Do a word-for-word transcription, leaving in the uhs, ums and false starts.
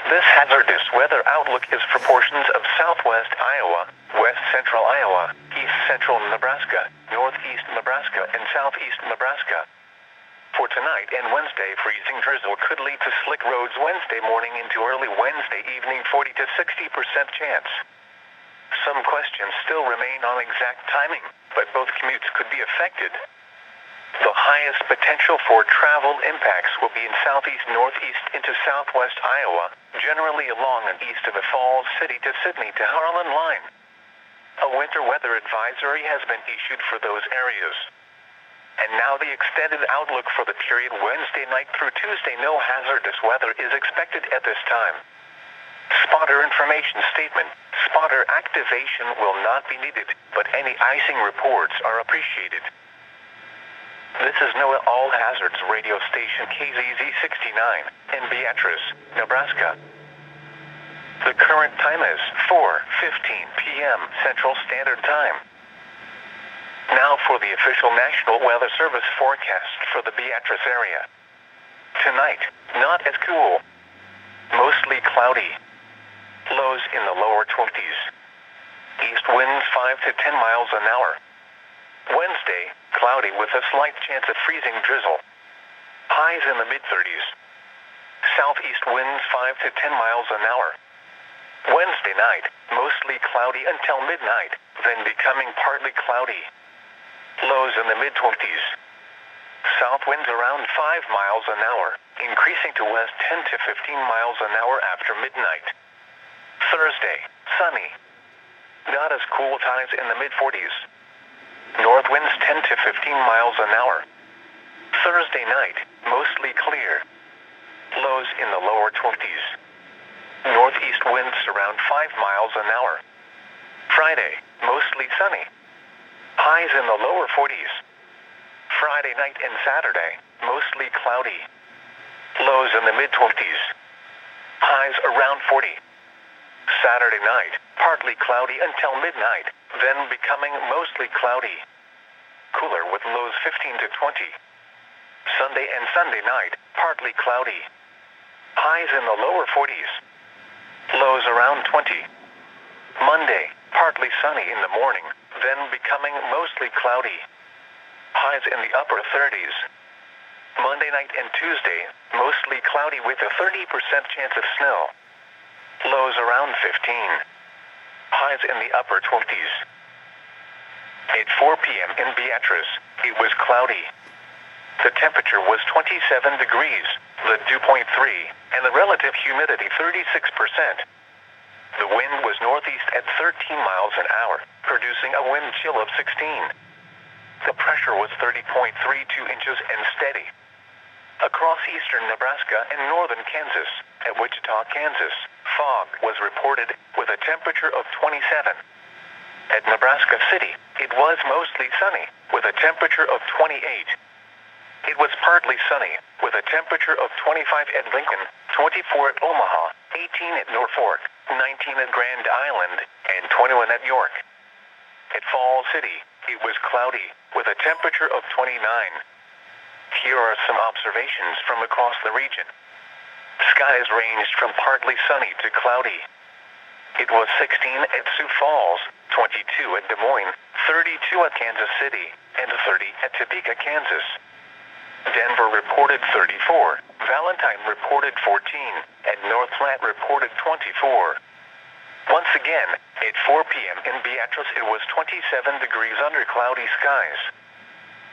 This hazardous weather outlook is for portions of southwest Iowa, west central Iowa, east central Nebraska, northeast Nebraska, and southeast Nebraska. For tonight and Wednesday, freezing drizzle could lead to slick roads Wednesday morning into early Wednesday evening, forty to sixty percent chance. Some questions still remain on exact timing, but both commutes could be affected. The highest potential for travel impacts will be in southeast northeast into southwest Iowa, generally along and east of the Falls City to Sydney to Harlan line. A winter weather advisory has been issued for those areas. And now the extended outlook for the period Wednesday night through Tuesday. No hazardous weather is expected at this time. Spotter information statement. Spotter activation will not be needed, but any icing reports are appreciated. This is NOAA All Hazards radio station K Z Z sixty-nine in Beatrice, Nebraska. The current time is four fifteen p.m. Central Standard Time. Now for the official National Weather Service forecast for the Beatrice area. Tonight, not as cool. Mostly cloudy. Lows in the lower twenties. East winds five to ten miles an hour. Wednesday, cloudy with a slight chance of freezing drizzle. Highs in the mid-thirties. Southeast winds five to ten miles an hour. Wednesday night, mostly cloudy until midnight, then becoming partly cloudy. Lows in the mid-twenties. South winds around five miles an hour, increasing to west ten to fifteen miles an hour after midnight. Thursday, sunny. Not as cool, times in the mid-forties. North winds ten to fifteen miles an hour. Thursday night, mostly clear. Lows in the lower twenties. Northeast winds around five miles an hour. Friday, mostly sunny. Highs in the lower forties. Friday night and Saturday, mostly cloudy. Lows in the mid-twenties. Highs around forty. Saturday night, partly cloudy until midnight, then becoming mostly cloudy. Cooler with lows fifteen to twenty. Sunday and Sunday night, partly cloudy. Highs in the lower forties. Lows around twenty. Monday, partly sunny in the morning, then becoming mostly cloudy. Highs in the upper thirties. Monday night and Tuesday, mostly cloudy with a thirty percent chance of snow. Lows around fifteen. Highs in the upper twenties. At four p.m. in Beatrice, it was cloudy. The temperature was twenty-seven degrees, the dew point three, and the relative humidity thirty-six percent. The wind was northeast at thirteen miles an hour, producing a wind chill of sixteen. The pressure was thirty point three two inches and steady. Across eastern Nebraska and northern Kansas, at Wichita, Kansas, fog was reported with a temperature of twenty-seven. At Nebraska City, it was mostly sunny with a temperature of twenty-eight. It was partly sunny with a temperature of twenty-five at Lincoln, twenty-four at Omaha, eighteen at Norfolk, nineteen at Grand Island, and twenty-one at York. At Falls City, it was cloudy with a temperature of twenty-nine. Here are some observations from across the region. Skies ranged from partly sunny to cloudy. It was sixteen at Sioux Falls, twenty-two at Des Moines, thirty-two at Kansas City, and thirty at Topeka, Kansas. Denver reported thirty-four, Valentine reported fourteen, and North Platte reported twenty-four. Once again, at four p.m. in Beatrice, it was twenty-seven degrees under cloudy skies.